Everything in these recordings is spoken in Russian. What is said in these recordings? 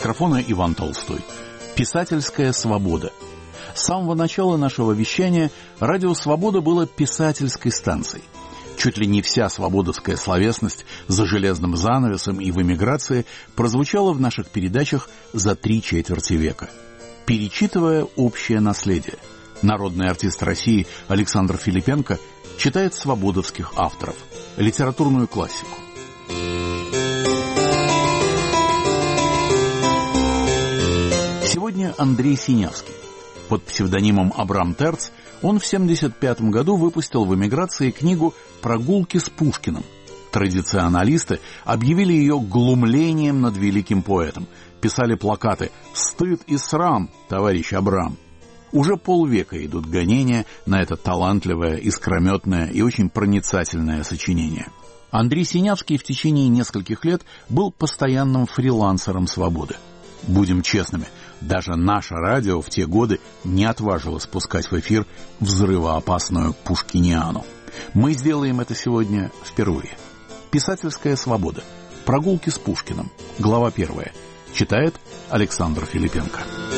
микрофона Иван Толстой. Писательская свобода. С самого начала нашего вещания радио «Свобода» было писательской станцией. Чуть ли не вся свободовская словесность за железным занавесом и в эмиграции прозвучала в наших передачах за 3/4 века. Перечитывая общее наследие, народный артист России Александр Филипенко читает свободовских авторов, литературную классику. Сегодня Андрей Синявский. Под псевдонимом Абрам Терц он в 1975 году выпустил в эмиграции книгу «Прогулки с Пушкиным». Традиционалисты объявили ее глумлением над великим поэтом. Писали плакаты «Стыд и срам, товарищ Абрам». Уже полвека идут гонения на это талантливое, искрометное и очень проницательное сочинение. Андрей Синявский в течение нескольких лет был постоянным фрилансером «Свободы». Будем честными, даже наше радио в те годы не отважилось пускать в эфир взрывоопасную пушкиниану. Мы сделаем это сегодня впервые. Писательская свобода. Прогулки с Пушкиным. Глава 1. Читает Александр Филипенко.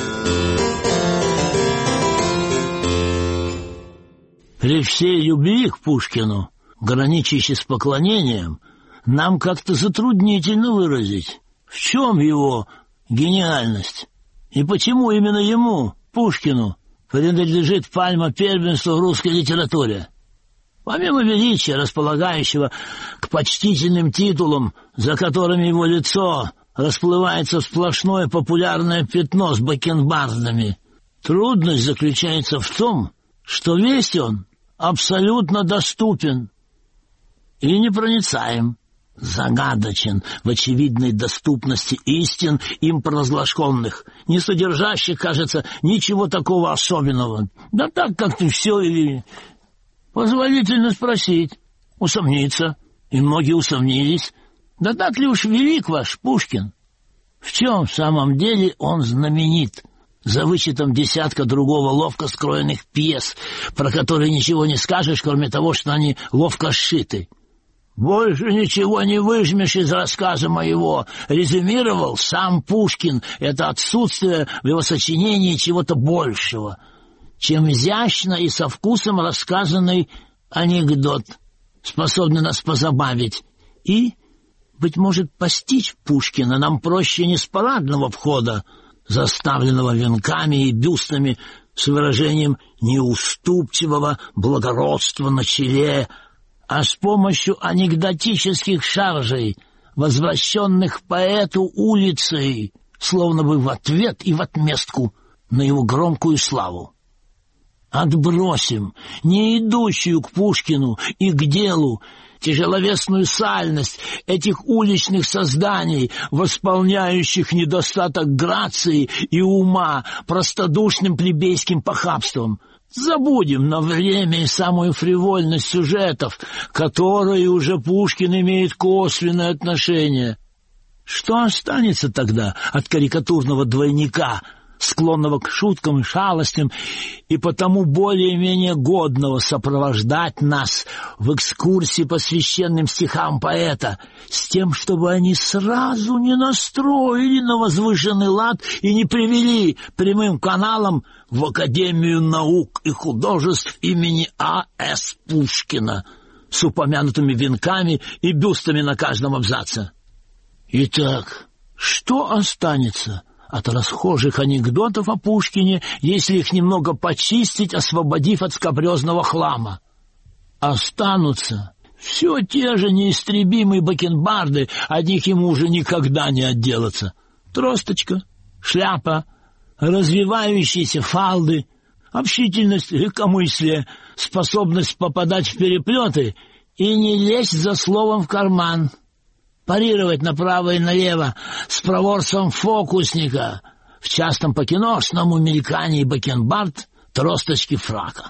При всей любви к Пушкину, граничащей с поклонением, нам как-то затруднительно выразить, в чем его гениальность и почему именно ему, Пушкину, принадлежит пальма первенства в русской литературе. Помимо величия, располагающего к почтительным титулам, за которыми его лицо расплывается в сплошное популярное пятно с бакенбардами, трудность заключается в том, что весь он абсолютно доступен и непроницаем, загадочен в очевидной доступности истин им провозглашенных, не содержащих, кажется, ничего такого особенного. Да так как-то все и позволительно спросить, усомниться, и многие усомнились. Да так ли уж велик ваш Пушкин? В чем в самом деле он знаменит? За вычетом десятка другого ловко скроенных пьес, про которые ничего не скажешь, кроме того, что они ловко сшиты. «Больше ничего не выжмешь из рассказа моего», — резюмировал сам Пушкин. Это отсутствие в его сочинении чего-то большего, чем изящно и со вкусом рассказанный анекдот, способный нас позабавить. И, быть может, постичь Пушкина нам проще не с парадного входа, заставленного венками и бюстами с выражением неуступчивого благородства на челе, а с помощью анекдотических шаржей, возвращенных поэту улицей, словно бы в ответ и в отместку на его громкую славу. Отбросим не идущую к Пушкину и к делу тяжеловесную сальность этих уличных созданий, восполняющих недостаток грации и ума простодушным плебейским похабством. Забудем на время и самую фривольность сюжетов, которые уже Пушкин имеет косвенное отношение. Что останется тогда от карикатурного двойника, склонного к шуткам и шалостям, и потому более-менее годного сопровождать нас в экскурсии по священным стихам поэта, с тем, чтобы они сразу не настроили на возвышенный лад и не привели прямым каналом в Академию наук и художеств имени А.С. Пушкина с упомянутыми венками и бюстами на каждом абзаце? Итак, что останется от расхожих анекдотов о Пушкине, если их немного почистить, освободив от скабрезного хлама? Останутся все те же неистребимые бакенбарды, от них ему уже никогда не отделаться. Тросточка, шляпа, развивающиеся фалды, общительность, легкомыслие, способность попадать в переплеты и не лезть за словом в карман, парировать направо и налево с проворством фокусника, в частом по-киношному мелькании бакенбард, тросточки фрака.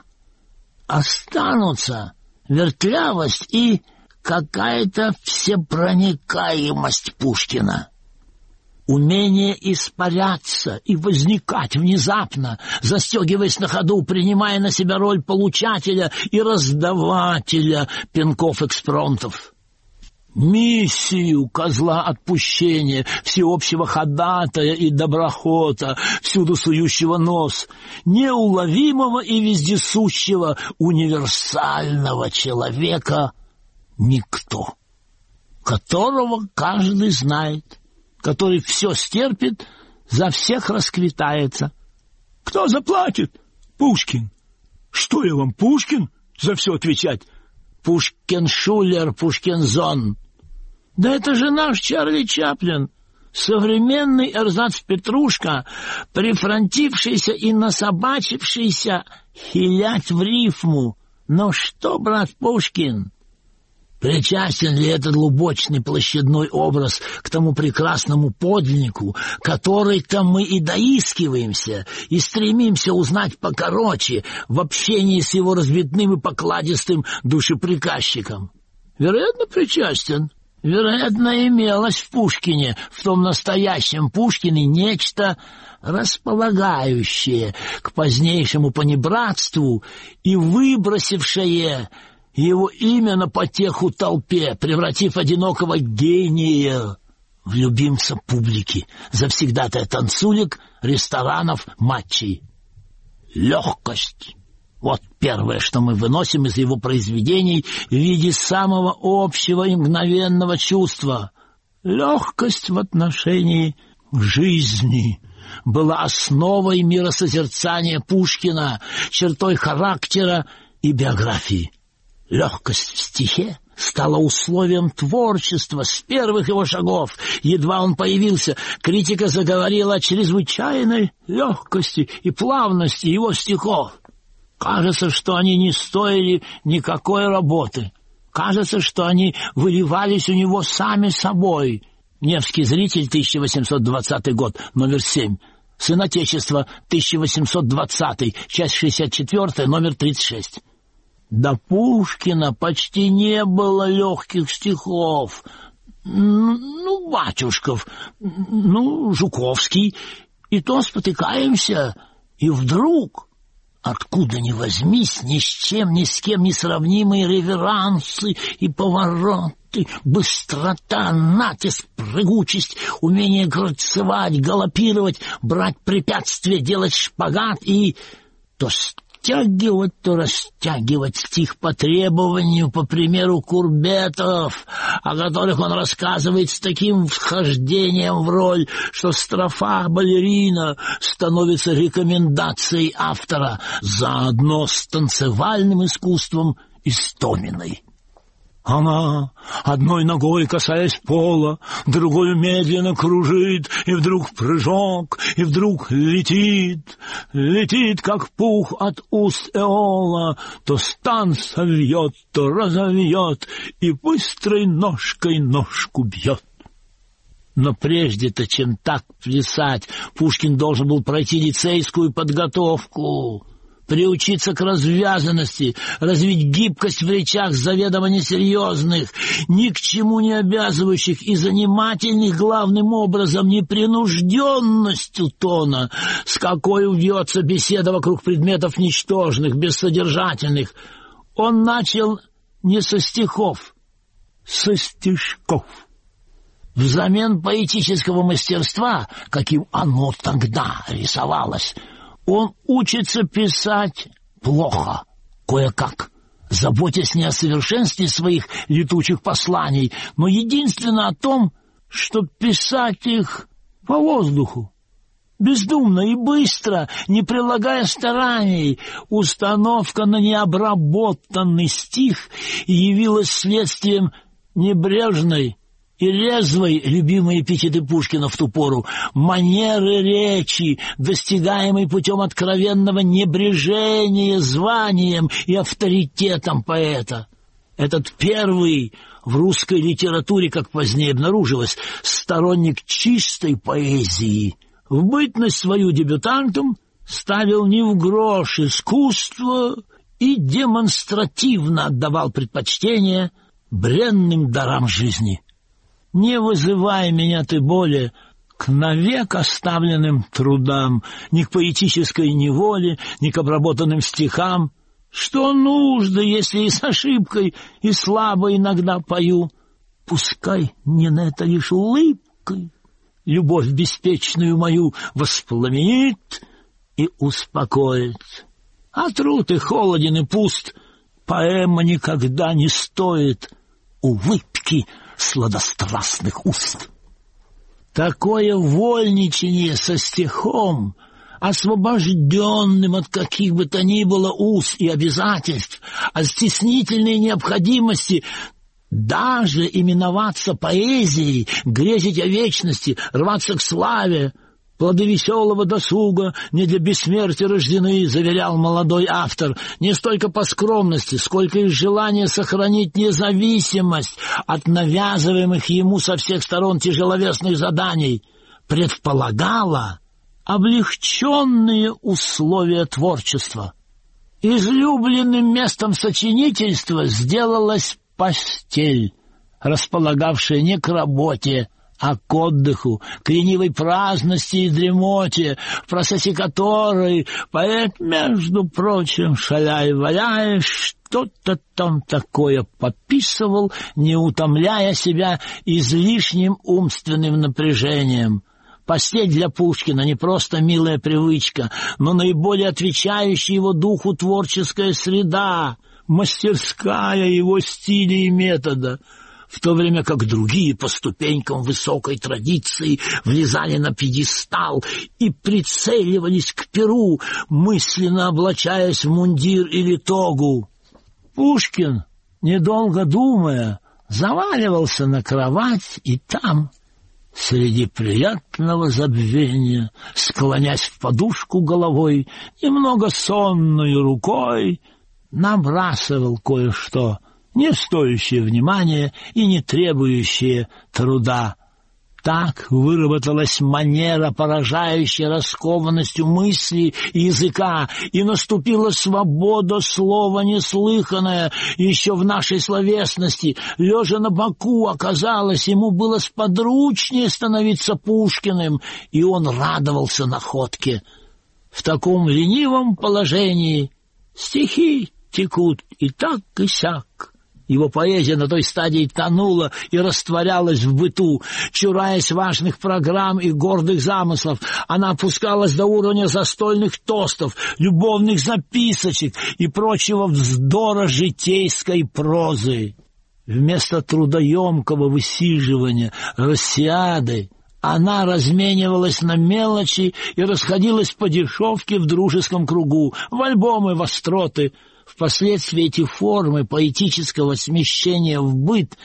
Останутся вертлявость и какая-то всепроникаемость Пушкина. Умение испаряться и возникать внезапно, застегиваясь на ходу, принимая на себя роль получателя и раздавателя пинков-экспромтов. миссию козла отпущения, всеобщего ходатая и доброхота, всюду сующего нос, неуловимого и вездесущего универсального человека никто, которого каждый знает, который все стерпит, за всех расквитается. Кто заплатит? Пушкин. Что я вам, Пушкин, за все отвечать? Пушкин-шулер, Пушкин-зон. Да это же наш Чарли Чаплин, современный эрзац-петрушка, прифронтившийся и насобачившийся хилять в рифму. Но что, брат Пушкин? Причастен ли этот лубочный площадной образ к тому прекрасному подлиннику, который-то мы и доискиваемся, и стремимся узнать покороче в общении с его разбитным и покладистым душеприказчиком? Вероятно, причастен. Вероятно, имелось в Пушкине, в том настоящем Пушкине, нечто располагающее к позднейшему понебратству и выбросившее его имя на потеху толпе, превратив одинокого гения в любимца публики, завсегдатая танцулек, ресторанов, матчей. Легкость. Вот первое, что мы выносим из его произведений в виде самого общего и мгновенного чувства. Легкость в отношении к жизни была основой миросозерцания Пушкина, чертой характера и биографии. Легкость в стихе стала условием творчества с первых его шагов. Едва он появился, критика заговорила о чрезвычайной легкости и плавности его стихов. Кажется, что они не стоили никакой работы. Кажется, что они выливались у него сами собой. Невский зритель, 1820 год, номер 7. Сын Отечества, 1820, часть 64, номер 36. До Пушкина почти не было легких стихов. Батюшков, Жуковский. И то спотыкаемся, и вдруг, откуда ни возьмись, ни с кем не сравнимые реверансы и повороты, быстрота, натиск, прыгучесть, умение грацевать, галопировать, брать препятствия, делать шпагат и то стягивать, то растягивать стих по требованию, по примеру курбетов, о которых он рассказывает с таким вхождением в роль, что строфа балерина становится рекомендацией автора заодно с танцевальным искусством Истоминой. Она, одной ногой касаясь пола, другой медленно кружит, и вдруг прыжок, и вдруг летит, как пух от уст Эола, то стан совьет, то разовьет, и быстрой ножкой ножку бьет. Но прежде-то, чем так плясать, Пушкин должен был пройти лицейскую подготовку, приучиться к развязанности, развить гибкость в речах заведомо несерьезных, ни к чему не обязывающих и занимательных главным образом непринужденностью тона, с какой вьется беседа вокруг предметов ничтожных, бессодержательных. Он начал не со стихов, со стишков. Взамен поэтического мастерства, каким оно тогда рисовалось, он учится писать плохо, кое-как, заботясь не о совершенстве своих летучих посланий, но единственно о том, чтобы писать их по воздуху, бездумно и быстро, не прилагая стараний. Установка на необработанный стих явилась следствием небрежной и резвой, любимые эпитеты Пушкина в ту пору, манеры речи, достигаемой путем откровенного небрежения званием и авторитетом поэта. Этот первый в русской литературе, как позднее обнаружилось, сторонник чистой поэзии, в бытность свою дебютантом ставил не в грош искусство и демонстративно отдавал предпочтение бренным дарам жизни. Не вызывай меня ты более к навек оставленным трудам, ни к поэтической неволе, ни к обработанным стихам. Что нужды, если и с ошибкой, и слабо иногда пою? Пускай не на это лишь улыбкой любовь беспечную мою воспламенит и успокоит. А труд и холоден и пуст, поэма никогда не стоит улыбки сладострастных уст. Такое вольничание со стихом, освобожденным от каких бы то ни было уз и обязательств, от стеснительной необходимости даже именоваться поэзией, грезить о вечности, рваться к славе, плоды веселого досуга не для бессмертия рождены, заверял молодой автор, не столько по скромности, сколько из желания сохранить независимость от навязываемых ему со всех сторон тяжеловесных заданий, предполагала облегченные условия творчества. Излюбленным местом сочинительства сделалась постель, располагавшая не к работе, а к отдыху, к ленивой праздности и дремоте, в процессе которой поэт, между прочим, шаляя-валяя, что-то там такое пописывал, не утомляя себя излишним умственным напряжением. Постель для Пушкина не просто милая привычка, но наиболее отвечающая его духу творческая среда, мастерская его стиля и метода, в то время как другие по ступенькам высокой традиции влезали на пьедестал и прицеливались к перу, мысленно облачаясь в мундир или тогу. Пушкин, недолго думая, заваливался на кровать и там, среди приятного забвения, склонясь в подушку головой, немного сонной рукой, набрасывал кое-что, не стоящее внимания и не требующее труда. Так выработалась манера, поражающая раскованностью мысли и языка, и наступила свобода слова неслыханная еще в нашей словесности. Лежа на боку, оказалось, ему было сподручнее становиться Пушкиным, и он радовался находке. В таком ленивом положении стихи текут и так, и сяк. Его поэзия на той стадии тонула и растворялась в быту, чураясь важных программ и гордых замыслов. Она опускалась до уровня застольных тостов, любовных записочек и прочего вздора житейской прозы. Вместо трудоемкого высиживания рассиады она разменивалась на мелочи и расходилась по дешевке в дружеском кругу, в альбомы, в остроты. Впоследствии эти формы поэтического смещения в быт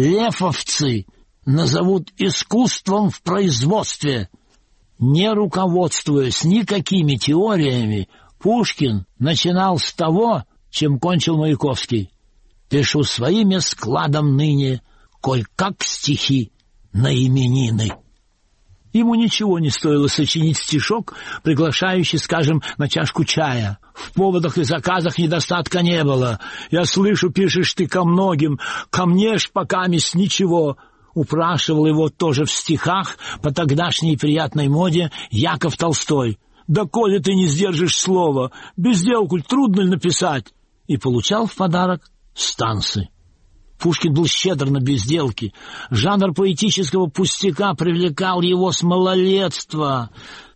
лефовцы назовут искусством в производстве. Не руководствуясь никакими теориями, Пушкин начинал с того, чем кончил Маяковский. «Пишу своим складом ныне, коль как стихи на именины». Ему ничего не стоило сочинить стишок, приглашающий, скажем, на чашку чая. В поводах и заказах недостатка не было. «Я слышу, пишешь ты ко многим, ко мне ж покаместь ничего», упрашивал его тоже в стихах по тогдашней приятной моде Яков Толстой. «Да коли ты не сдержишь слова, безделку трудно написать», и получал в подарок станцы. Пушкин был щедр на безделки. Жанр поэтического пустяка привлекал его с малолетства.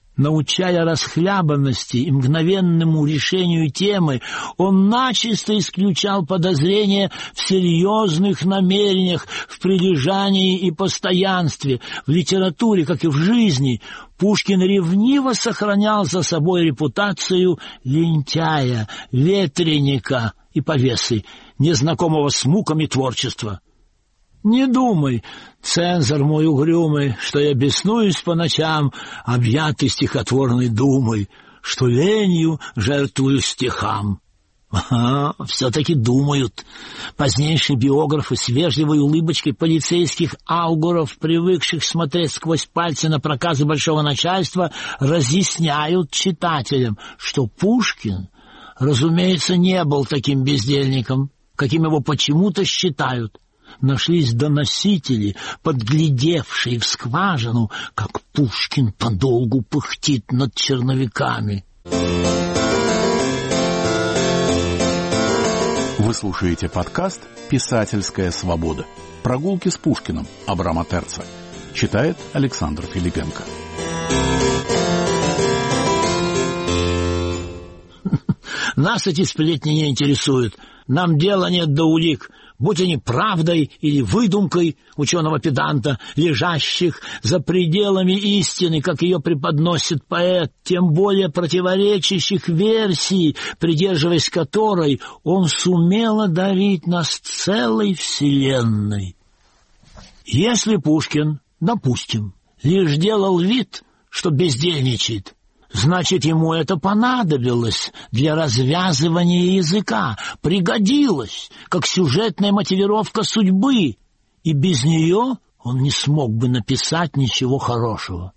Научая расхлябанности и мгновенному решению темы, он начисто исключал подозрения в серьезных намерениях, в прилежании и постоянстве. В литературе, как и в жизни, Пушкин ревниво сохранял за собой репутацию лентяя, ветреника и повесы, незнакомого с муками творчества. «Не думай, цензор мой угрюмый, что я беснуюсь по ночам, объятый стихотворной думой, что ленью жертвую стихам». Все-таки думают. Позднейшие биографы с вежливой улыбочкой полицейских аугуров, привыкших смотреть сквозь пальцы на проказы большого начальства, разъясняют читателям, что Пушкин, разумеется, не был таким бездельником, каким его почему-то считают. Нашлись доносители, подглядевшие в скважину, как Пушкин подолгу пыхтит над черновиками. В Вы слушаете подкаст «Писательская свобода». Прогулки с Пушкиным Абрама Терца. Читает Александр Филипенко. Нас эти сплетни не интересуют. Нам дела нет до улик, будь они правдой или выдумкой ученого-педанта, лежащих за пределами истины, как ее преподносит поэт, тем более противоречащих версий, придерживаясь которой он сумел одарить нас целой вселенной. Если Пушкин, допустим, лишь делал вид, что бездельничает, значит, ему это понадобилось для развязывания языка, пригодилось, как сюжетная мотивировка судьбы, и без нее он не смог бы написать ничего хорошего.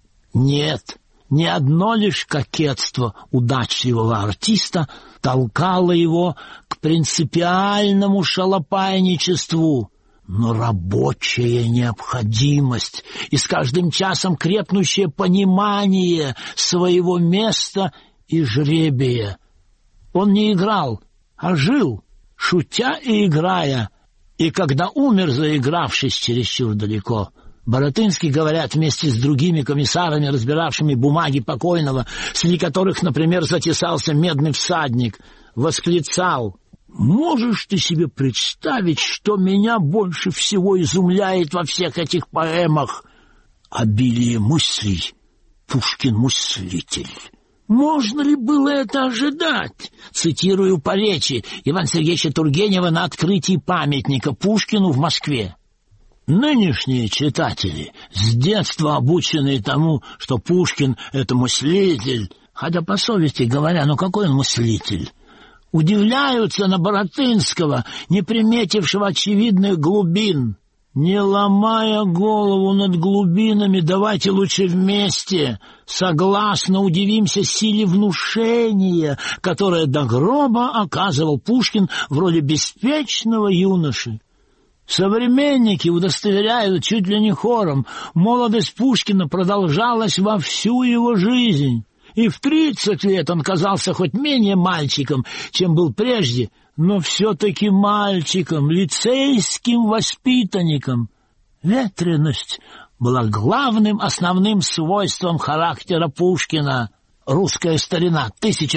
Нет, ни одно лишь кокетство удачливого артиста толкало его к принципиальному шалопайничеству, но рабочая необходимость и с каждым часом крепнущее понимание своего места и жребия. Он не играл, а жил, шутя и играя, и когда умер, заигравшись чересчур далеко, Баратынский, говорят, вместе с другими комиссарами, разбиравшими бумаги покойного, среди которых, например, затесался медный всадник, восклицал: «Можешь ты себе представить, что меня больше всего изумляет во всех этих поэмах? Обилие мыслей. Пушкин мыслитель. Можно ли было это ожидать?» Цитирую по речи Ивана Сергеевича Тургенева на открытии памятника Пушкину в Москве. Нынешние читатели, с детства обученные тому, что Пушкин — это мыслитель, хотя по совести говоря, ну какой он мыслитель, удивляются на Баратынского, не приметившего очевидных глубин. Не ломая голову над глубинами, давайте лучше вместе согласно удивимся силе внушения, которое до гроба оказывал Пушкин в роли беспечного юноши. Современники удостоверяют чуть ли не хором: молодость Пушкина продолжалась во всю его жизнь. И в 30 лет он казался хоть менее мальчиком, чем был прежде, но все-таки мальчиком, лицейским воспитанником. Ветреность была главным основным свойством характера Пушкина. «Русская старина»,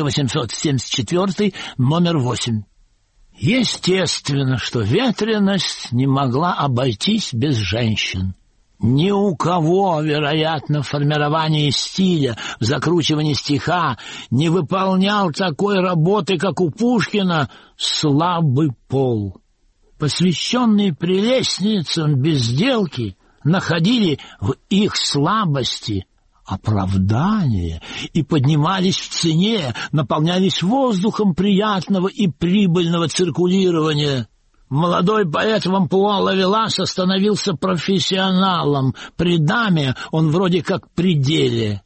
1874, номер 8. Естественно, что ветреность не могла обойтись без женщин. Ни у кого, вероятно, в формировании стиля, в закручивании стиха не выполнял такой работы, как у Пушкина, слабый пол. Посвященные прелестницам безделки находили в их слабости оправдание и поднимались в цене, наполнялись воздухом приятного и прибыльного циркулирования. Молодой поэт в амплуа Лавеласа становился профессионалом, при даме он вроде как при деле.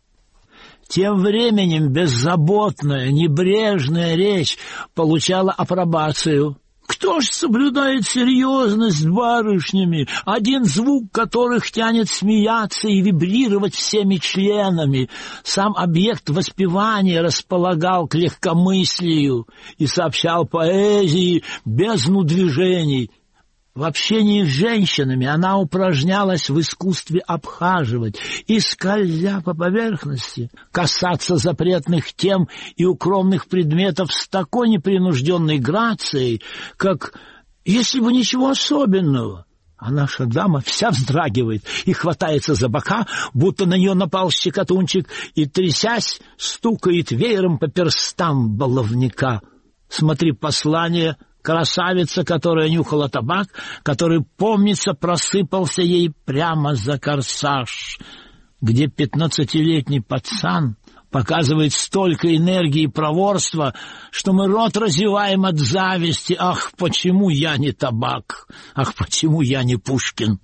Тем временем беззаботная, небрежная речь получала апробацию. Кто ж соблюдает серьезность с барышнями, один звук которых тянет смеяться и вибрировать всеми членами? Сам объект воспевания располагал к легкомыслию и сообщал поэзии бездну движений. В общении с женщинами она упражнялась в искусстве обхаживать и, скользя по поверхности, касаться запретных тем и укромных предметов с такой непринужденной грацией, как если бы ничего особенного. А наша дама вся вздрагивает и хватается за бока, будто на нее напал щекотунчик, и, трясясь, стукает веером по перстам баловника. Смотри послание. Красавица, которая нюхала табак, который, помнится, просыпался ей прямо за корсаж, где 15-летний пацан показывает столько энергии и проворства, что мы рот разеваем от зависти. Ах, почему я не табак? Ах, почему я не Пушкин?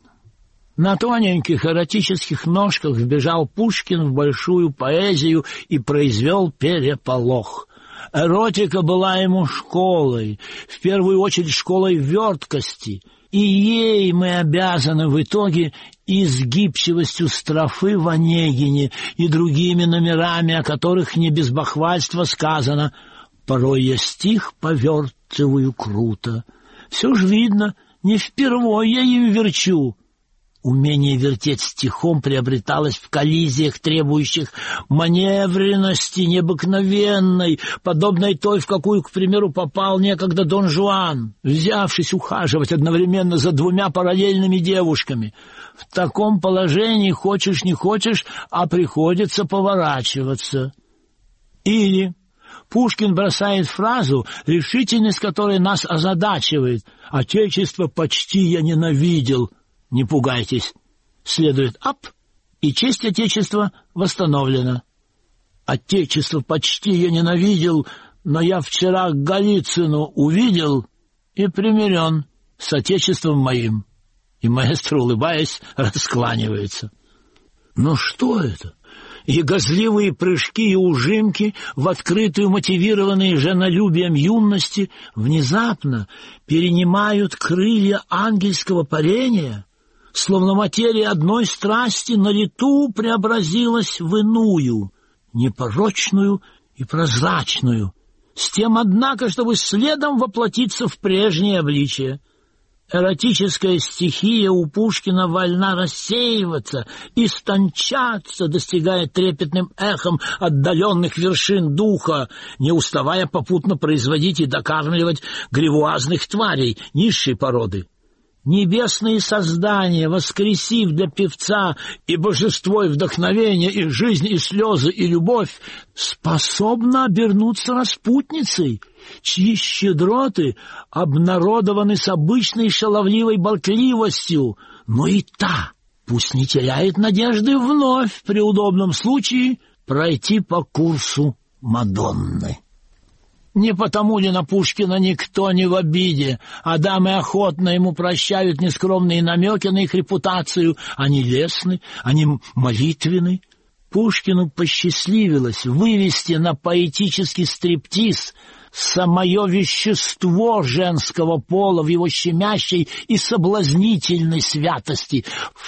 На тоненьких эротических ножках вбежал Пушкин в большую поэзию и произвел переполох. Эротика была ему школой, в первую очередь школой верткости, и ей мы обязаны в итоге изгибчивостью строфы в Онегине и другими номерами, о которых не без бахвальства сказано: «Порой я стих поверт схватываю круто. Все ж видно, не впервой я им верчу. Умение вертеть стихом приобреталось в коллизиях, требующих маневренности необыкновенной, подобной той, в какую, к примеру, попал некогда Дон Жуан, взявшись ухаживать одновременно за двумя параллельными девушками. В таком положении, хочешь не хочешь, а приходится поворачиваться. Или Пушкин бросает фразу, решительность которой нас озадачивает: «Отечество почти я ненавидел». Не пугайтесь. Следует «ап», и честь Отечества восстановлена. Отечество почти я ненавидел, но я вчера Голицыну увидел и примирен с Отечеством моим. И маэстро, улыбаясь, раскланивается. Но что это? И гозливые прыжки и ужимки, в открытую мотивированные женолюбием юности, внезапно перенимают крылья ангельского парения, словно материя одной страсти на лету преобразилась в иную, непорочную и прозрачную, с тем, однако, чтобы следом воплотиться в прежнее обличие. Эротическая стихия у Пушкина вольна рассеиваться, истончаться, достигая трепетным эхом отдаленных вершин духа, не уставая попутно производить и докармливать гривуазных тварей низшей породы. Небесные создания, воскресив для певца и божество, и вдохновение, и жизнь, и слезы, и любовь, способны обернуться распутницей, чьи щедроты обнародованы с обычной шаловливой болтливостью, но и та, пусть не теряет надежды вновь при удобном случае пройти по курсу Мадонны. Не потому ли на Пушкина никто не в обиде, а дамы охотно ему прощают нескромные намеки на их репутацию? Они лестны, они молитвенны. Пушкину посчастливилось вывести на поэтический стриптиз самое вещество женского пола в его щемящей и соблазнительной святости,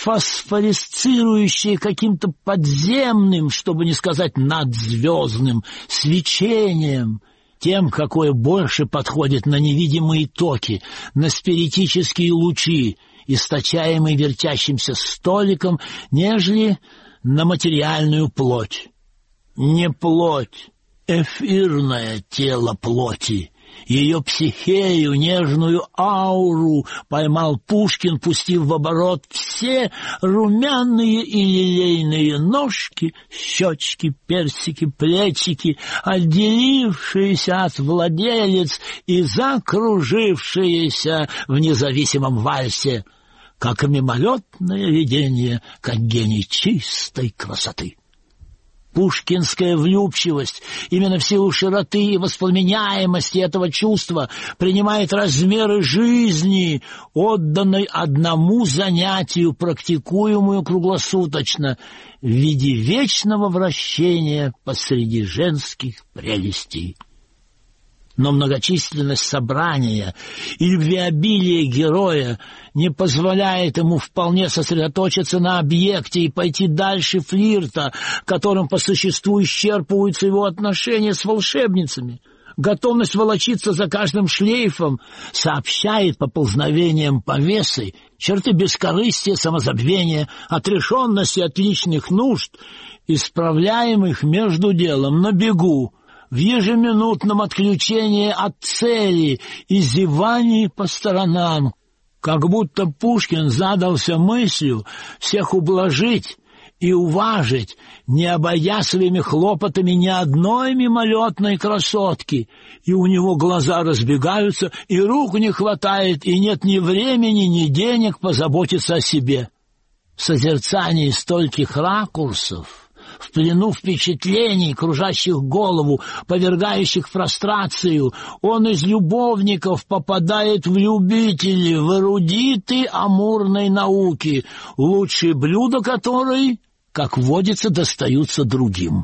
фосфоресцирующее каким-то подземным, чтобы не сказать надзвездным, свечением, тем, какое больше подходит на невидимые токи, на спиритические лучи, источаемые вертящимся столиком, нежели на материальную плоть. Не плоть, эфирное тело плоти. Ее психею, нежную ауру поймал Пушкин, пустив в оборот все румяные и лилейные ножки, щечки, персики, плечики, отделившиеся от владелец и закружившиеся в независимом вальсе, как мимолетное видение, как гений чистой красоты. Пушкинская влюбчивость, именно в силу широты и воспламеняемости этого чувства, принимает размеры жизни, отданной одному занятию, практикуемую круглосуточно, в виде вечного вращения посреди женских прелестей. Но многочисленность собрания и любвеобилие героя не позволяет ему вполне сосредоточиться на объекте и пойти дальше флирта, которым по существу исчерпываются его отношения с волшебницами. Готовность волочиться за каждым шлейфом сообщает поползновениям повесы черты бескорыстия, самозабвения, отрешенности от личных нужд, исправляемых между делом на бегу, в ежеминутном отключении от цели и зевании по сторонам, как будто Пушкин задался мыслью всех ублажить и уважить, не обойдя своими хлопотами ни одной мимолетной красотки, и у него глаза разбегаются, и рук не хватает, и нет ни времени, ни денег позаботиться о себе. В созерцании стольких ракурсов, в плену впечатлений, кружащих голову, повергающих в прострацию, он из любовников попадает в любители, в эрудиты амурной науки, лучшие блюда которой, как водится, достаются другим.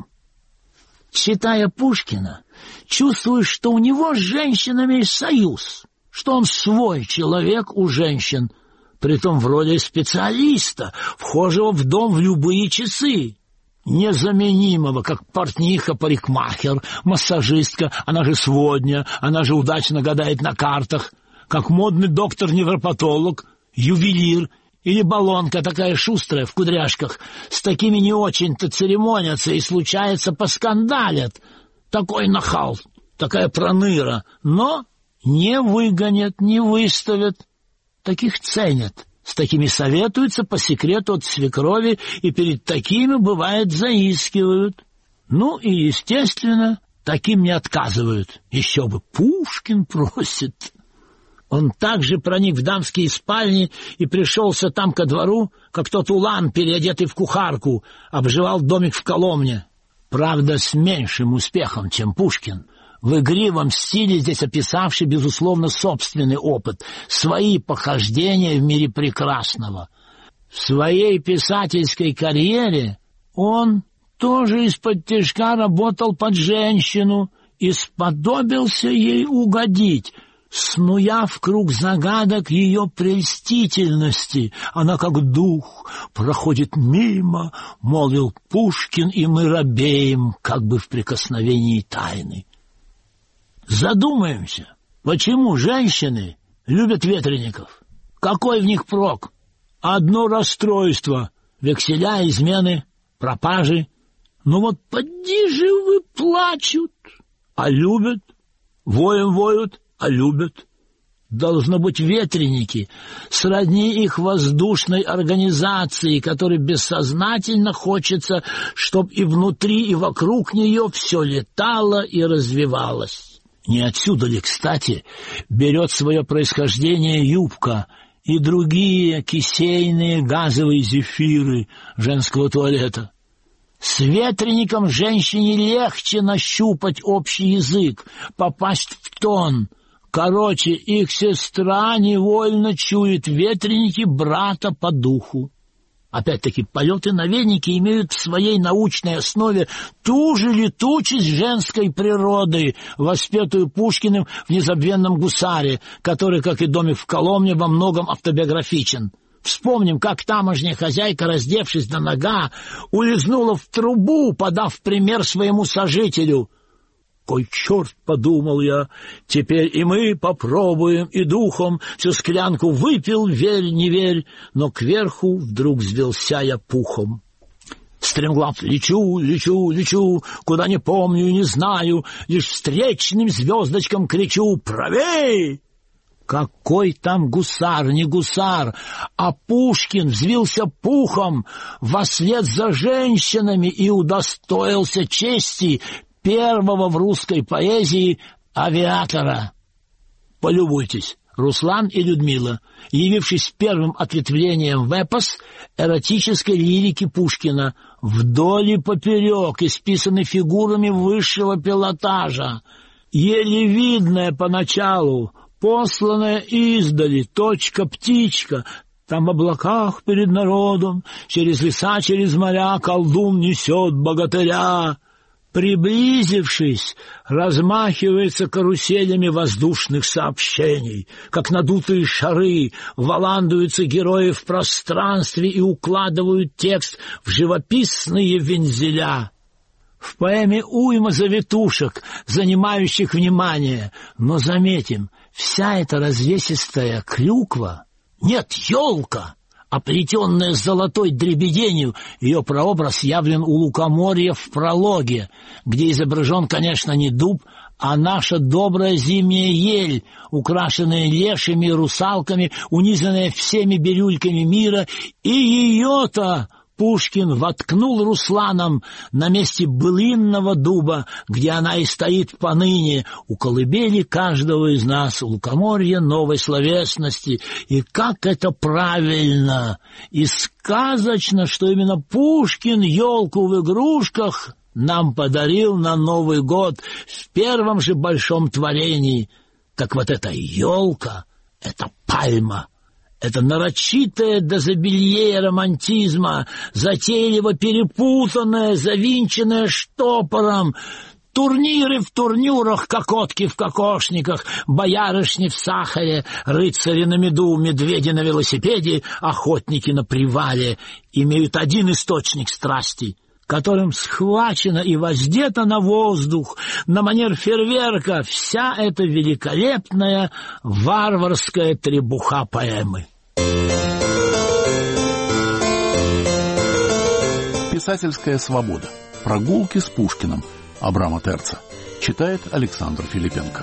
Читая Пушкина, чувствуешь, что у него с женщинами союз, что он свой человек у женщин, притом в роли специалиста, вхожего в дом в любые часы. незаменимого, как портниха, парикмахер, массажистка, она же сводня, она же удачно гадает на картах, как модный доктор-невропатолог, ювелир или баллонка такая шустрая в кудряшках. С такими не очень-то церемонятся и, случается, поскандалят. Такой нахал, такая проныра, но не выгонят, не выставят. Таких ценят. С такими советуются по секрету от свекрови, и перед такими, бывает, заискивают. Ну и, естественно, таким не отказывают. Еще бы, Пушкин просит. Он также проник в дамские спальни и пришелся там ко двору, как тот улан, переодетый в кухарку, обживал домик в Коломне. Правда, с меньшим успехом, чем Пушкин. В игривом стиле здесь описавший, безусловно, собственный опыт, свои похождения в мире прекрасного. В своей писательской карьере он тоже из-под-тишка работал под женщину и сподобился ей угодить, снуя в круг загадок ее прельстительности. Она, как дух, проходит мимо, молвил Пушкин, и мы робеем, как бы в прикосновении тайны. Задумаемся, почему женщины любят ветреников? Какой в них прок? Одно расстройство: векселя, измены, пропажи. Ну вот поди же вы, плачут, а любят, воем воют, а любят. Должно быть, ветреники сродни их воздушной организации, которой бессознательно хочется, чтоб и внутри, и вокруг нее все летало и развивалось. Не отсюда ли, кстати, берет свое происхождение юбка и другие кисейные газовые зефиры женского туалета? С ветреником женщине легче нащупать общий язык, попасть в тон. Короче, их сестра невольно чует ветреники брата по духу. Опять-таки, полеты на венике имеют в своей научной основе ту же летучесть женской природы, воспетую Пушкиным в незабвенном «Гусаре», который, как и «Домик в Коломне», во многом автобиографичен. Вспомним, как тамошняя хозяйка, раздевшись до нога, улизнула в трубу, подав пример своему сожителю. «Кой черт, — подумал я, — теперь и мы попробуем, и духом всю склянку выпил, верь, не верь, но кверху вдруг взвелся я пухом. Стремглав лечу, лечу, лечу, куда не помню и не знаю, лишь встречным звездочкам кричу: правей!» Какой там гусар, не гусар, а Пушкин взвился пухом вослед за женщинами и удостоился чести первого в русской поэзии авиатора. Полюбуйтесь, Руслан и Людмила, явившись первым ответвлением в эпос эротической лирики Пушкина, вдоль и поперек исписаны фигурами высшего пилотажа, еле видная поначалу, посланная издали, точка-птичка. Там в облаках перед народом, через леса, через моря колдун несет богатыря. Приблизившись, размахивается каруселями воздушных сообщений, как надутые шары, валандуются герои в пространстве и укладывают текст в живописные вензеля. В поэме уйма завитушек, занимающих внимание, но заметим, вся эта развесистая клюква, нет, елка, оплетенная золотой дребеденью, ее прообраз явлен у Лукоморья в прологе, где изображен, конечно, не дуб, а наша добрая зимняя ель, украшенная лешими и русалками, унизанная всеми бирюльками мира, и ее-то Пушкин воткнул Русланом на месте былинного дуба, где она и стоит поныне, у колыбели каждого из нас, у Лукоморья новой словесности. И как это правильно и сказочно, что именно Пушкин елку в игрушках нам подарил на Новый год в первом же большом творении. Так вот эта елка — это пальма. Это нарочитое дозабелье романтизма, затейливо перепутанное, завинченное штопором, турниры в турнюрах, кокотки в кокошниках, боярышни в сахаре, рыцари на меду, медведи на велосипеде, охотники на привале имеют один источник страсти — которым схвачена и воздета на воздух, на манер фейерверка, вся эта великолепная варварская требуха поэмы. «Писательская свобода. Прогулки с Пушкиным» Абрама Терца. Читает Александр Филипенко.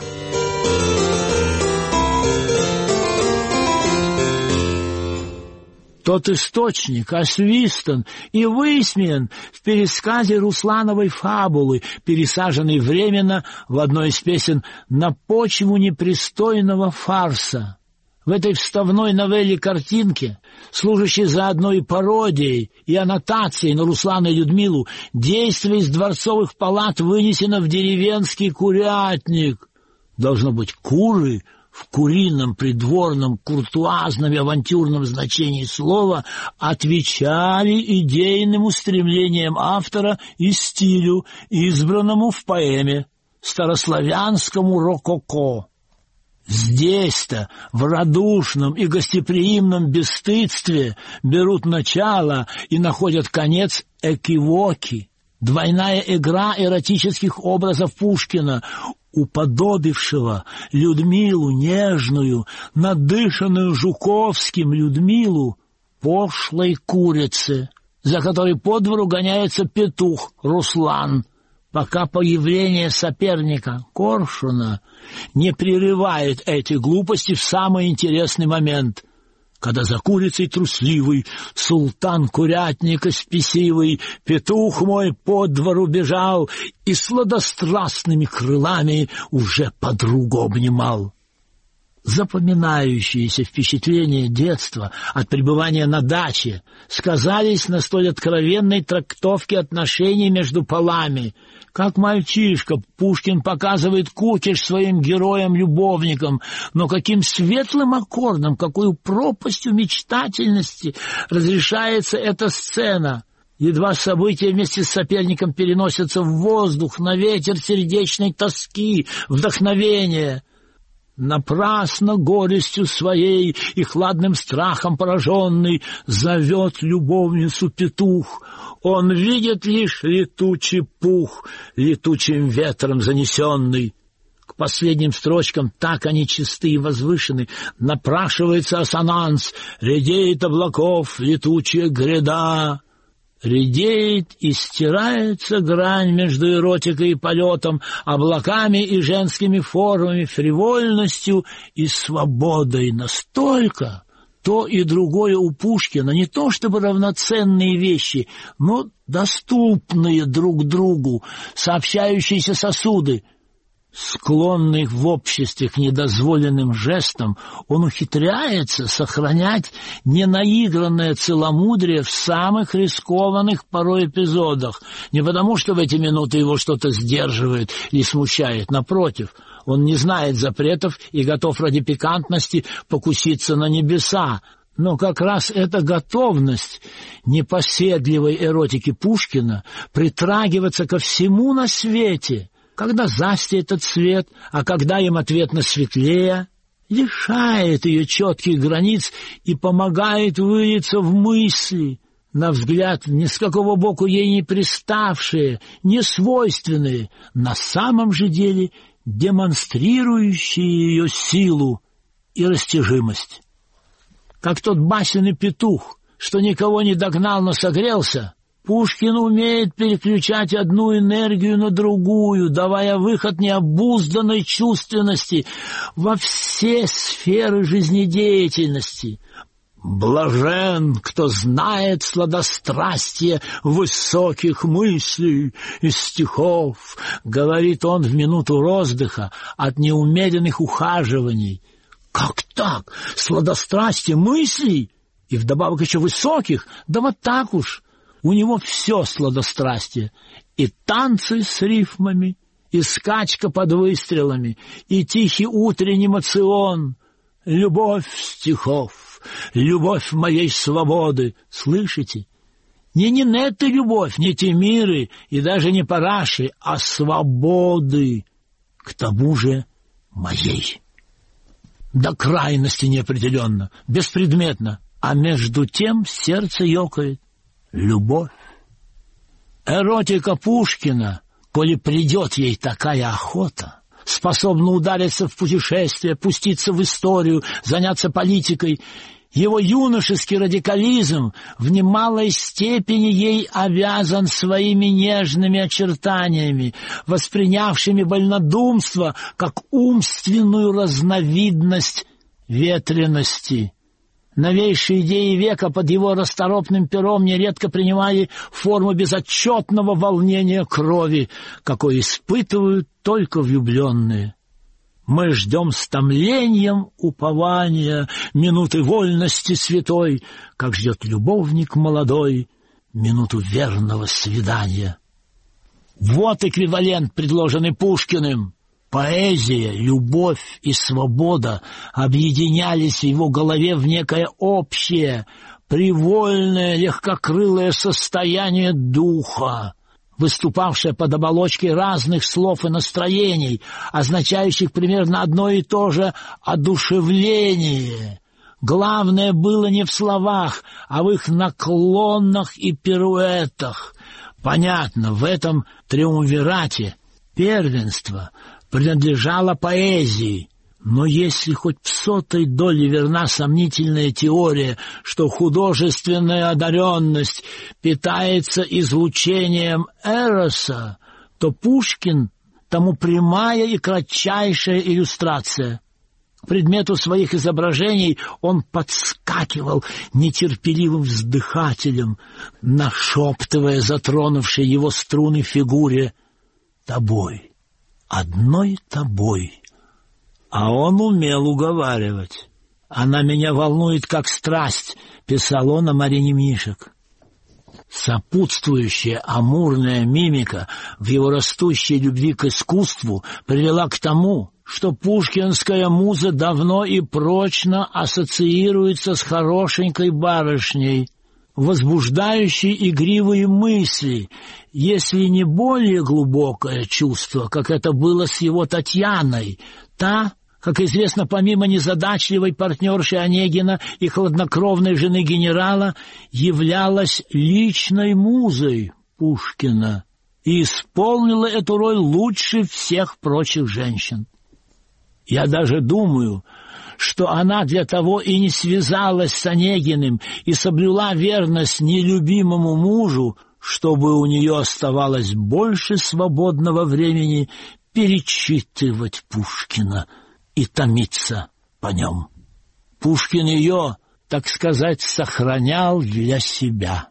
Тот источник освистан и высмеян в пересказе Руслановой фабулы, пересаженной временно в одной из песен на почву непристойного фарса. В этой вставной новелле-картинке, служащей заодно и пародией, и аннотацией на Руслана и Людмилу, действие из дворцовых палат вынесено в деревенский курятник. Должно быть, куры в курином, придворном, куртуазном и авантюрном значении слова отвечали идейным устремлениям автора и стилю, избранному в поэме, старославянскому рококо. Здесь-то, в радушном и гостеприимном бесстыдстве, берут начало и находят конец экивоки, двойная игра эротических образов Пушкина, уподобившего Людмилу нежную, надышанную Жуковским Людмилу, пошлой курице, за которой по двору гоняется петух Руслан, пока появление соперника Коршуна не прерывает эти глупости в самый интересный момент, когда за курицей трусливый, султан курятника спесивый, петух мой по двору бежал и сладострастными крылами уже подругу обнимал. Запоминающиеся впечатления детства от пребывания на даче сказались на столь откровенной трактовке отношений между полами. Как мальчишка, Пушкин показывает кукиш своим героям-любовникам, но каким светлым аккордом, какой пропастью мечтательности разрешается эта сцена. Едва события вместе с соперником переносятся в воздух, на ветер сердечной тоски, вдохновения. Напрасно горестью своей и хладным страхом пораженный зовет любовницу петух. Он видит лишь летучий пух, летучим ветром занесенный. К последним строчкам, так они чисты и возвышены, напрашивается ассонанс: редеет облаков летучая гряда. Редеет и стирается грань между эротикой и полетом, облаками и женскими формами, фривольностью и свободой. Настолько то и другое у Пушкина не то чтобы равноценные вещи, но доступные друг другу, сообщающиеся сосуды. Склонный в обществе к недозволенным жестам, он ухитряется сохранять ненаигранное целомудрие в самых рискованных порой эпизодах, не потому что в эти минуты его что-то сдерживает и смущает, напротив, он не знает запретов и готов ради пикантности покуситься на небеса. Но как раз эта готовность непоседливой эротики Пушкина притрагиваться ко всему на свете, когда застит этот свет, а когда им ответно светлее, лишает ее четких границ и помогает вылиться в мысли, на взгляд ни с какого боку ей не приставшие, не свойственные, на самом же деле демонстрирующие ее силу и растяжимость. Как тот басенный петух, что никого не догнал, но согрелся, Пушкин умеет переключать одну энергию на другую, давая выход необузданной чувственности во все сферы жизнедеятельности. Блажен, кто знает сладострастие высоких мыслей и стихов, говорит он в минуту роздыха от неумеренных ухаживаний. Как так? Сладострастие мыслей? И вдобавок еще высоких? Да вот так уж. У него все сладострастие, и танцы с рифмами, и скачка под выстрелами, и тихий утренний моцион, любовь стихов, любовь моей свободы. Слышите? Не Нинетты любовь, не Темиры и даже не Параши, а свободы, к тому же моей. До крайности неопределенно, беспредметно, а между тем сердце ёкает. Любовь. Эротика Пушкина, коли придет ей такая охота, способна удариться в путешествие, пуститься в историю, заняться политикой. Его юношеский радикализм в немалой степени ей обязан своими нежными очертаниями, воспринявшими вольнодумство как умственную разновидность ветрености. Новейшие идеи века под его расторопным пером нередко принимали форму безотчетного волнения крови, какое испытывают только влюбленные. Мы ждем с томлением упования минуты вольности святой, как ждет любовник молодой минуту верного свидания. Вот эквивалент, предложенный Пушкиным. Поэзия, любовь и свобода объединялись в его голове в некое общее, привольное, легкокрылое состояние духа, выступавшее под оболочкой разных слов и настроений, означающих примерно одно и то же одушевление. Главное было не в словах, а в их наклонах и пируэтах. Понятно, в этом триумвирате первенство принадлежало поэзии. Но если хоть в 100-й доле верна сомнительная теория, что художественная одаренность питается излучением эроса, то Пушкин тому прямая и кратчайшая иллюстрация. К предмету своих изображений он подскакивал нетерпеливым вздыхателем, нашептывая затронувшей его струны фигуре: «Тобой, одной тобой». А он умел уговаривать. «Она меня волнует, как страсть», — писал он о Марине Мишек. Сопутствующая амурная мимика в его растущей любви к искусству привела к тому, что пушкинская муза давно и прочно ассоциируется с хорошенькой барышней, возбуждающей игривые мысли, если не более глубокое чувство, как это было с его Татьяной. Та, как известно, помимо незадачливой партнерши Онегина и хладнокровной жены генерала, являлась личной музой Пушкина и исполнила эту роль лучше всех прочих женщин. Я даже думаю, что она для того и не связалась с Онегиным и соблюла верность нелюбимому мужу, чтобы у нее оставалось больше свободного времени перечитывать Пушкина и томиться по нем. Пушкин ее, так сказать, сохранял для себя.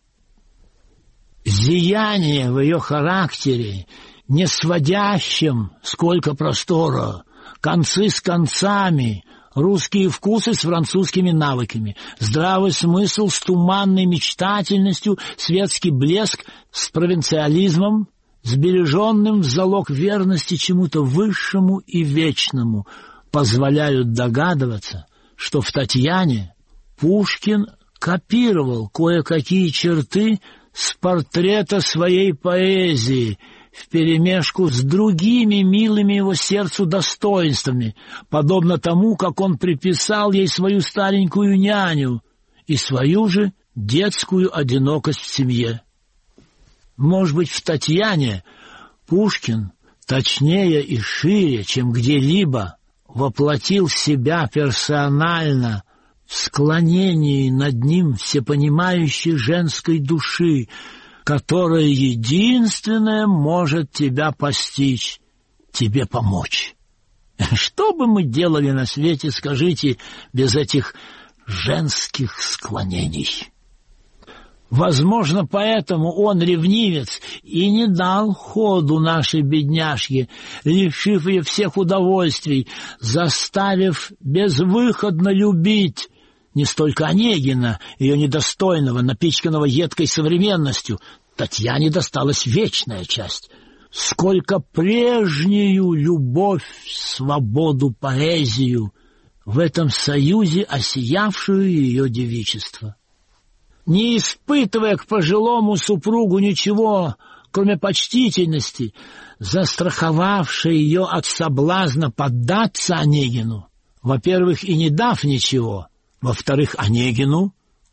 Зияние в ее характере, не сводящем сколько простора, концы с концами, русские вкусы с французскими навыками, здравый смысл с туманной мечтательностью, светский блеск с провинциализмом, сбереженным в залог верности чему-то высшему и вечному, позволяют догадываться, что в Татьяне Пушкин копировал кое-какие черты с портрета своей поэзии вперемешку с другими милыми его сердцу достоинствами, подобно тому, как он приписал ей свою старенькую няню и свою же детскую одинокость в семье. Может быть, в Татьяне Пушкин точнее и шире, чем где-либо, воплотил себя персонально в склонении над ним всепонимающей женской души, которая единственная может тебя постичь, тебе помочь. Что бы мы делали на свете, скажите, без этих женских склонений? Возможно, поэтому он, ревнивец, и не дал ходу нашей бедняжке, лишив ее всех удовольствий, заставив безвыходно любить не столько Онегина, ее недостойного, напичканного едкой современностью, Татьяне досталась вечная часть, сколько прежнюю любовь, свободу, поэзию, в этом союзе осиявшую ее девичество. Не испытывая к пожилому супругу ничего, кроме почтительности, застраховавшей ее от соблазна поддаться Онегину, во-первых, и не дав ничего, во-вторых, Онегину,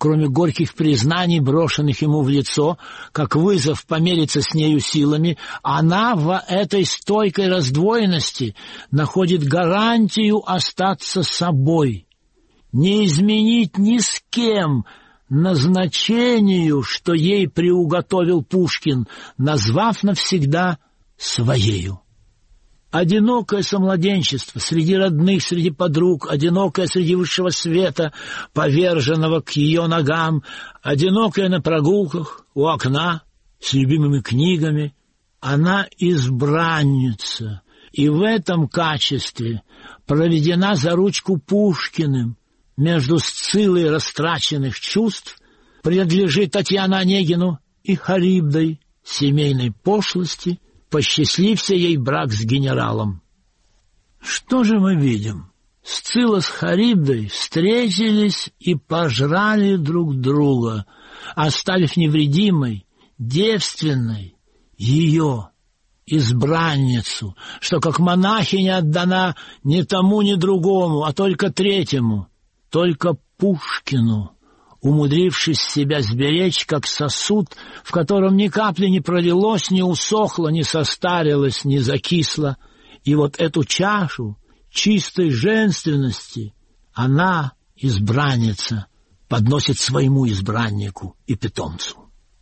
кроме горьких признаний, брошенных ему в лицо, как вызов помериться с нею силами, она в этой стойкой раздвоенности находит гарантию остаться собой, не изменить ни с кем назначению, что ей приуготовил Пушкин, назвав навсегда своею. Одинокое самладенчество среди родных, среди подруг, одинокое среди высшего света, поверженного к ее ногам, одинокое на прогулках, у окна, с любимыми книгами. Она избранница, и в этом качестве проведена за ручку Пушкиным между Сциллой растраченных чувств, принадлежит Татьяне Онегину, и Харибдой семейной пошлости, посчастлився ей брак с генералом. Что же мы видим? Сцилла с Харибдой встретились и пожрали друг друга, оставив невредимой, девственной ее избранницу, что как монахиня отдана не тому, ни другому, а только третьему, только Пушкину, умудрившись себя сберечь, как сосуд, в котором ни капли не пролилось, не усохло, не состарилось, не закисло. И вот эту чашу чистой женственности она, избранница, подносит своему избраннику и питомцу.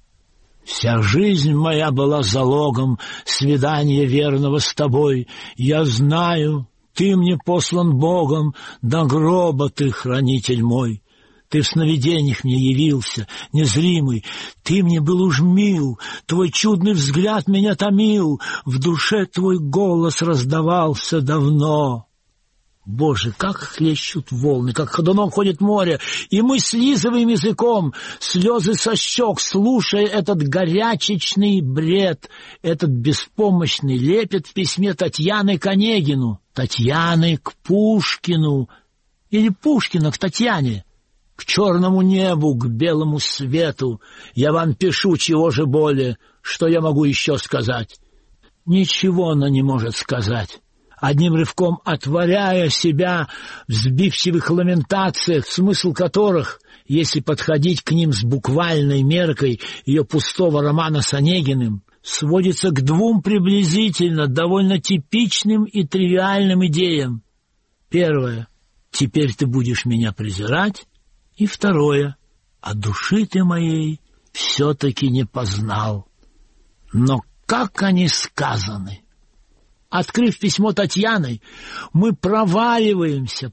Вся жизнь моя была залогом свидания верного с тобой. Я знаю, ты мне послан Богом, до гроба ты хранитель мой. Ты в сновидениях мне явился, незримый, ты мне был уж мил, твой чудный взгляд меня томил, в душе твой голос раздавался давно. Боже, как хлещут волны, как ходуном ходит море, и мы слизываем языком слезы со щек, слушая этот горячечный бред, этот беспомощный лепет в письме Татьяны к Онегину, Татьяны к Пушкину или Пушкина к Татьяне. К черному небу, к белому свету я вам пишу, чего же более, что я могу еще сказать? Ничего она не может сказать. Одним рывком отворяя себя в сбивчивых ламентациях, смысл которых, если подходить к ним с буквальной меркой ее пустого романа с Онегиным, сводится к двум приблизительно довольно типичным и тривиальным идеям. Первое — теперь ты будешь меня презирать. И второе — а души ты моей все-таки не познал. Но как они сказаны! Открыв письмо Татьяны, мы проваливаемся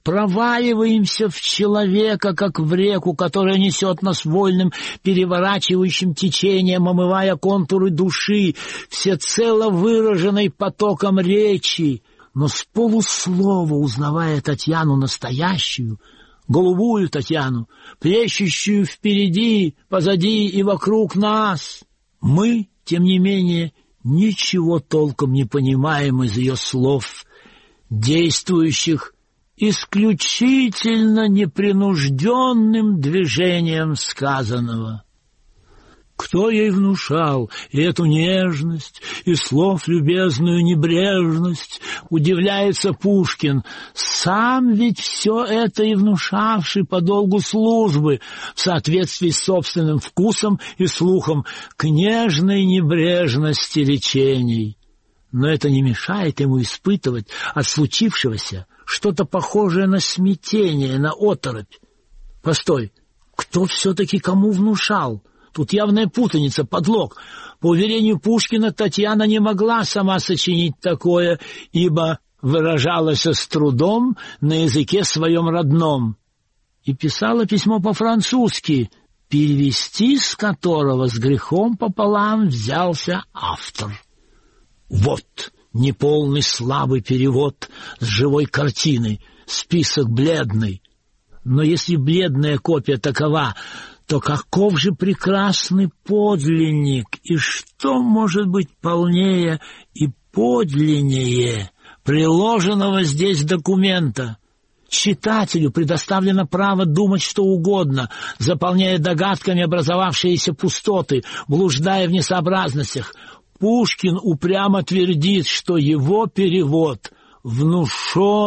в человека, как в реку, которая несет нас вольным, переворачивающим течением, омывая контуры души, всецело выраженной потоком речи, но с полуслова узнавая Татьяну настоящую, голубую Татьяну, плещущую впереди, позади и вокруг нас, мы, тем не менее, ничего толком не понимаем из ее слов, действующих исключительно непринужденным движением сказанного. Кто ей внушал и эту нежность, и слов любезную небрежность, удивляется Пушкин, сам ведь все это и внушавший по долгу службы, в соответствии с собственным вкусом и слухом, к нежной небрежности речений. Но это не мешает ему испытывать от случившегося что-то похожее на смятение, на оторопь. Постой, кто все-таки кому внушал? Тут явная путаница, подлог. По уверению Пушкина, Татьяна не могла сама сочинить такое, ибо выражалась с трудом на языке своем родном. И писала письмо по-французски, перевести с которого с грехом пополам взялся автор. Вот неполный слабый перевод с живой картины, список бледный. Но если бледная копия такова, то каков же прекрасный подлинник, и что может быть полнее и подлиннее приложенного здесь документа? Читателю предоставлено право думать что угодно, заполняя догадками образовавшиеся пустоты, блуждая в несообразностях. Пушкин упрямо твердит, что его перевод внушен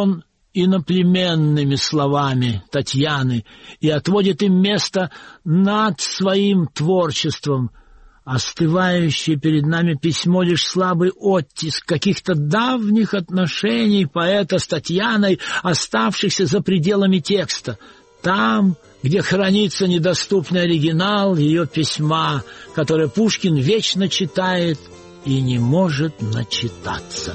иноплеменными словами Татьяны и отводит им место над своим творчеством. Остывающее перед нами письмо — лишь слабый оттиск каких-то давних отношений поэта с Татьяной, оставшихся за пределами текста. Там, где хранится недоступный оригинал ее письма, которое Пушкин вечно читает и не может начитаться.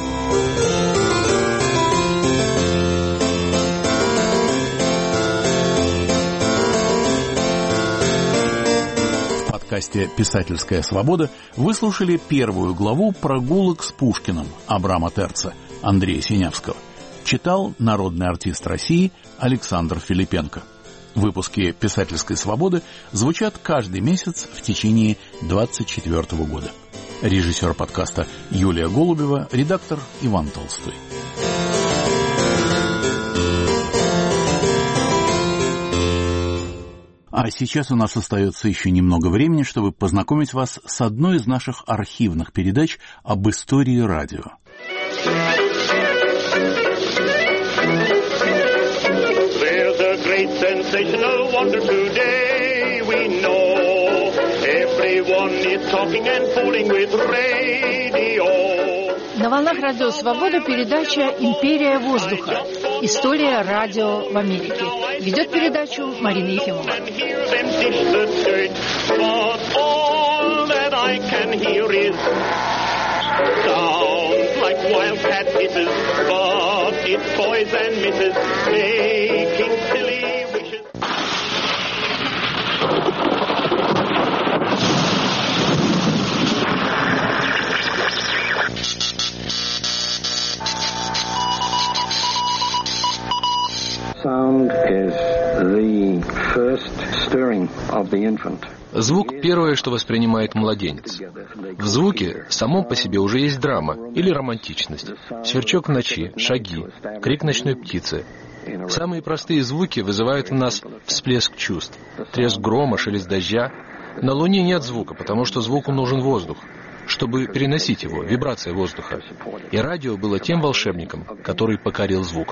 В подкасте «Писательская свобода» вы слушали первую главу «Прогулок с Пушкиным» Абрама Терца Андрея Синявского. Читал народный артист России Александр Филипенко. Выпуски «Писательской свободы» звучат каждый месяц в течение 2024 года. Режиссер подкаста Юлия Голубева, редактор Иван Толстой. А сейчас у нас остается еще немного времени, чтобы познакомить вас с одной из наших архивных передач об истории радио. Sensational wonder today we know everyone is talking and fooling with radio. На волнах Радио Свобода передача «Империя воздуха. История радио в Америке». Ведет передачу Марина Ефимова. Sound is the first stirring of the infant. Звук — первое, что воспринимает младенец. В звуке самом по себе уже есть драма или романтичность. Сверчок в ночи, шаги, крик ночной птицы. Самые простые звуки вызывают в нас всплеск чувств. Треск грома, шелест дождя. На Луне нет звука, потому что звуку нужен воздух, чтобы переносить его, вибрация воздуха. И радио было тем волшебником, который покорил звук.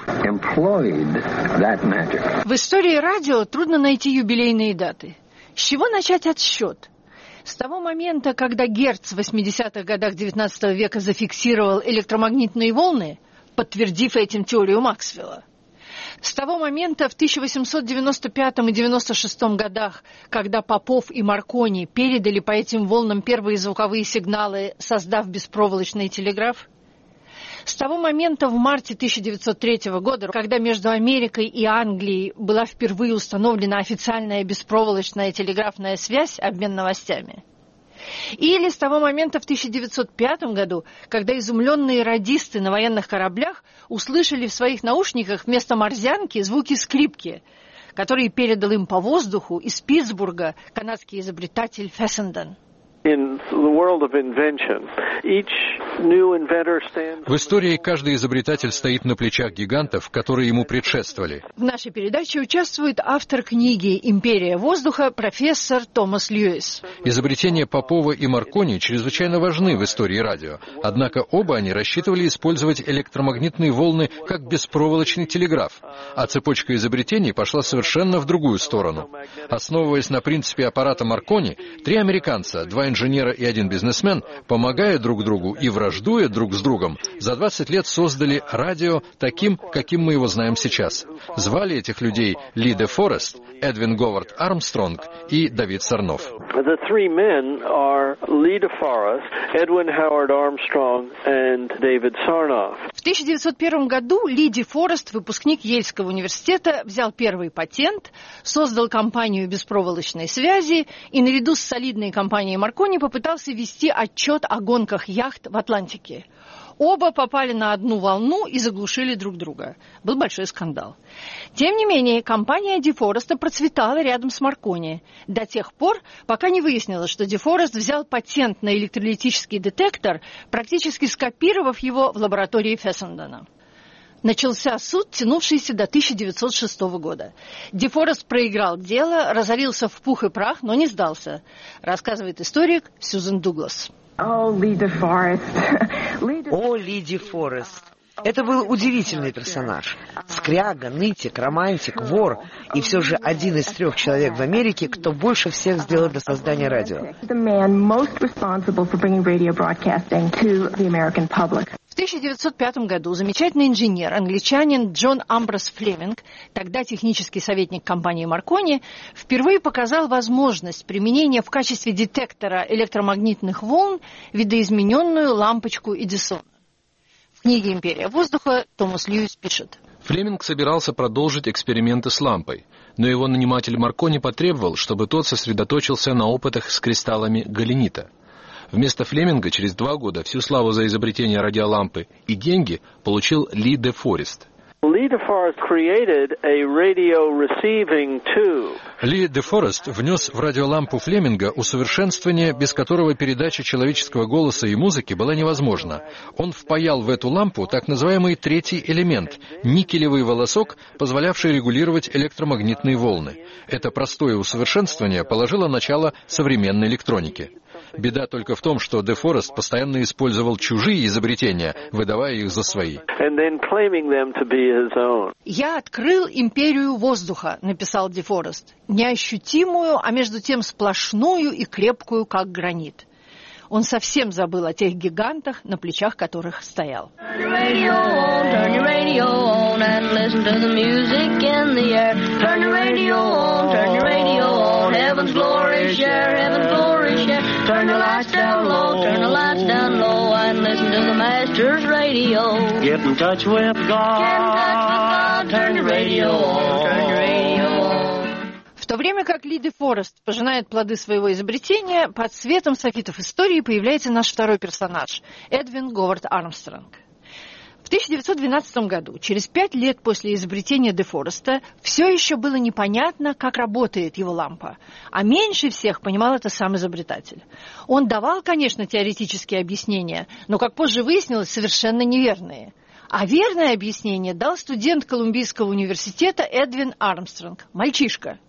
В истории радио трудно найти юбилейные даты. С чего начать отсчет? С того момента, когда Герц в 80-х годах XIX века зафиксировал электромагнитные волны, подтвердив этим теорию Максвелла. С того момента в 1895 и 96 годах, когда Попов и Маркони передали по этим волнам первые звуковые сигналы, создав беспроволочный телеграф. С того момента в марте 1903 года, когда между Америкой и Англией была впервые установлена официальная беспроволочная телеграфная связь, обмен новостями. Или с того момента в 1905 году, когда изумленные радисты на военных кораблях услышали в своих наушниках вместо морзянки звуки скрипки, которые передал им по воздуху из Питтсбурга канадский изобретатель Фессенден. В истории каждый изобретатель стоит на плечах гигантов, которые ему предшествовали. В нашей передаче участвует автор книги «Империя воздуха» профессор Томас Льюис. Изобретения Попова и Маркони чрезвычайно важны в истории радио. Однако оба они рассчитывали использовать электромагнитные волны как беспроволочный телеграф. А цепочка изобретений пошла совершенно в другую сторону. Основываясь на принципе аппарата Маркони, три американца, два инженера и один бизнесмен, помогая друг другу и враждуя друг с другом, за 20 лет создали радио таким, каким мы его знаем сейчас. Звали этих людей Ли де Форест, Эдвин Говард Армстронг и Давид Сарнофф. The three men are Lee De Forest, Edwin Howard Armstrong and David Sarnoff. В 1901 году Ли Де Форест, выпускник Ельского университета, взял первый патент, создал компанию беспроволочной связи и наряду с солидной компанией Маркони попытался вести отчет о гонках яхт в Атлантике. Оба попали на одну волну и заглушили друг друга. Был большой скандал. Тем не менее, компания Де Фореста процветала рядом с Маркони до тех пор, пока не выяснилось, что Де Форест взял патент на электролитический детектор, практически скопировав его в лаборатории Фессендена. Начался суд, тянувшийся до 1906 года. Де Форест проиграл дело, разорился в пух и прах, но не сдался, рассказывает историк Сьюзен Дуглас. О, Ли Де Форест, Это был удивительный персонаж. Скряга, нытик, романтик, вор. И все же один из 3 человек в Америке, кто больше всех сделал для создания радио. В 1905 году замечательный инженер, англичанин Джон Амброс Флеминг, тогда технический советник компании Маркони, впервые показал возможность применения в качестве детектора электромагнитных волн видоизмененную лампочку Эдисона. В книге «Империя воздуха» Томас Льюис пишет. Флеминг собирался продолжить эксперименты с лампой, но его наниматель Маркони потребовал, чтобы тот сосредоточился на опытах с кристаллами галенита. Вместо Флеминга через 2 года всю славу за изобретение радиолампы и деньги получил Ли де Форест. Ли де Форест внес в радиолампу Флеминга усовершенствование, без которого передача человеческого голоса и музыки была невозможна. Он впаял в эту лампу так называемый 3-й элемент – никелевый волосок, позволявший регулировать электромагнитные волны. Это простое усовершенствование положило начало современной электронике. Беда только в том, что де Форест постоянно использовал чужие изобретения, выдавая их за свои. «Я открыл империю воздуха», — написал де Форест, «неощутимую, а между тем сплошную и крепкую, как гранит». Он совсем забыл о тех гигантах, на плечах которых стоял. Turn the lights down low, turn the lights down low, and listen to the Master's radio. Get in touch with God, turn the radio on, turn the radio on. В то время как Ли де Форест пожинает плоды своего изобретения, под светом софитов истории появляется наш второй персонаж – Эдвин Говард Армстронг. В 1912 году, через 5 лет после изобретения де Фореста, все еще было непонятно, как работает его лампа. А меньше всех понимал это сам изобретатель. Он давал, конечно, теоретические объяснения, но, как позже выяснилось, совершенно неверные. А верное объяснение дал студент Колумбийского университета Эдвин Армстронг, мальчишка.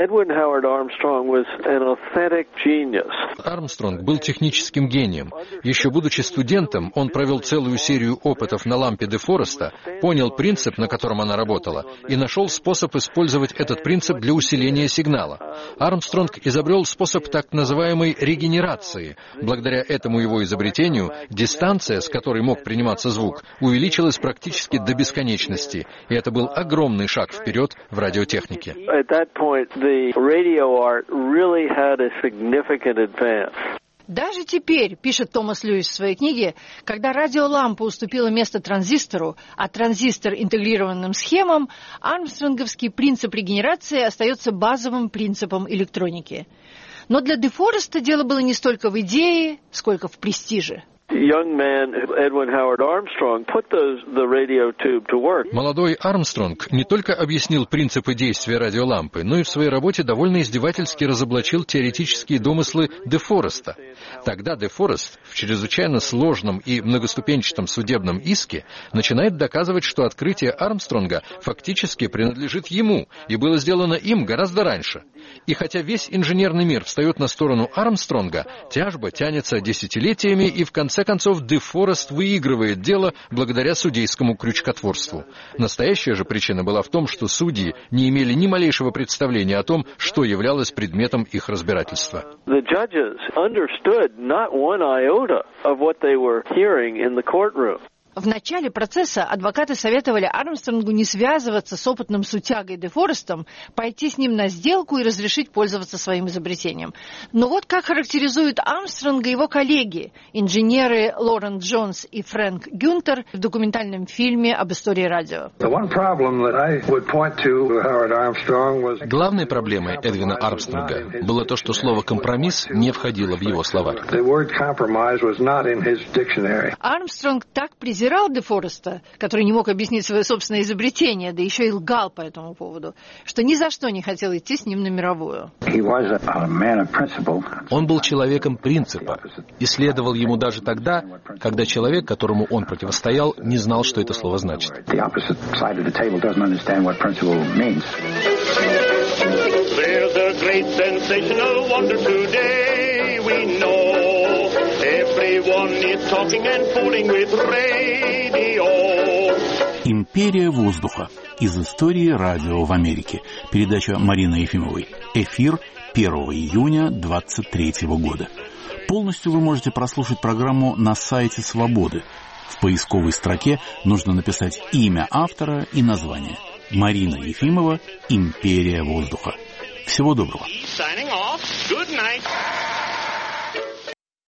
Армстронг был техническим гением. Еще будучи студентом, он провел целую серию опытов на лампе де Фореста, понял принцип, на котором она работала, и нашел способ использовать этот принцип для усиления сигнала. Армстронг изобрел способ так называемой регенерации. Благодаря этому его изобретению дистанция, с которой мог приниматься звук, увеличилась практически до бесконечности, и это был огромный шаг вперед в радиотехнике. Даже теперь, пишет Томас Льюис в своей книге, когда радиолампа уступила место транзистору, а транзистор интегрированным схемам, армстронговский принцип регенерации остается базовым принципом электроники. Но для де Фореста дело было не столько в идее, сколько в престиже. Молодой Армстронг не только объяснил принципы действия радиолампы, но и в своей работе довольно издевательски разоблачил теоретические домыслы де Фореста. Тогда де Форест в чрезвычайно сложном и многоступенчатом судебном иске начинает доказывать, что открытие Армстронга фактически принадлежит ему и было сделано им гораздо раньше. И хотя весь инженерный мир встает на сторону Армстронга, тяжба тянется десятилетиями, и в конце концов де Форест выигрывает дело благодаря судейскому крючкотворству. Настоящая же причина была в том, что судьи не имели ни малейшего представления о том, что являлось предметом их разбирательства. В начале процесса адвокаты советовали Армстронгу не связываться с опытным сутягой де Форестом, пойти с ним на сделку и разрешить пользоваться своим изобретением. Но вот как характеризуют Армстронга его коллеги, инженеры Лорен Джонс и Фрэнк Гюнтер в документальном фильме об истории радио. Главной проблемой Эдвина Армстронга было то, что слово «компромисс» не входило в его словарь. Армстронг так презирал де Фореста, который не мог объяснить свое собственное изобретение, да еще и лгал по этому поводу, что ни за что не хотел идти с ним на мировую. Он был человеком принципа и следовал ему даже тогда, когда человек, которому он противостоял, не знал, что это слово значит. Everyone is talking and fooling with radio. «Империя воздуха. Из истории радио в Америке». Передача Марины Ефимовой. Эфир 1 июня 2023 года. Полностью вы можете прослушать программу на сайте «Свободы». В поисковой строке нужно написать имя автора и название. Марина Ефимова, «Империя воздуха». Всего доброго. Signing off. Good night.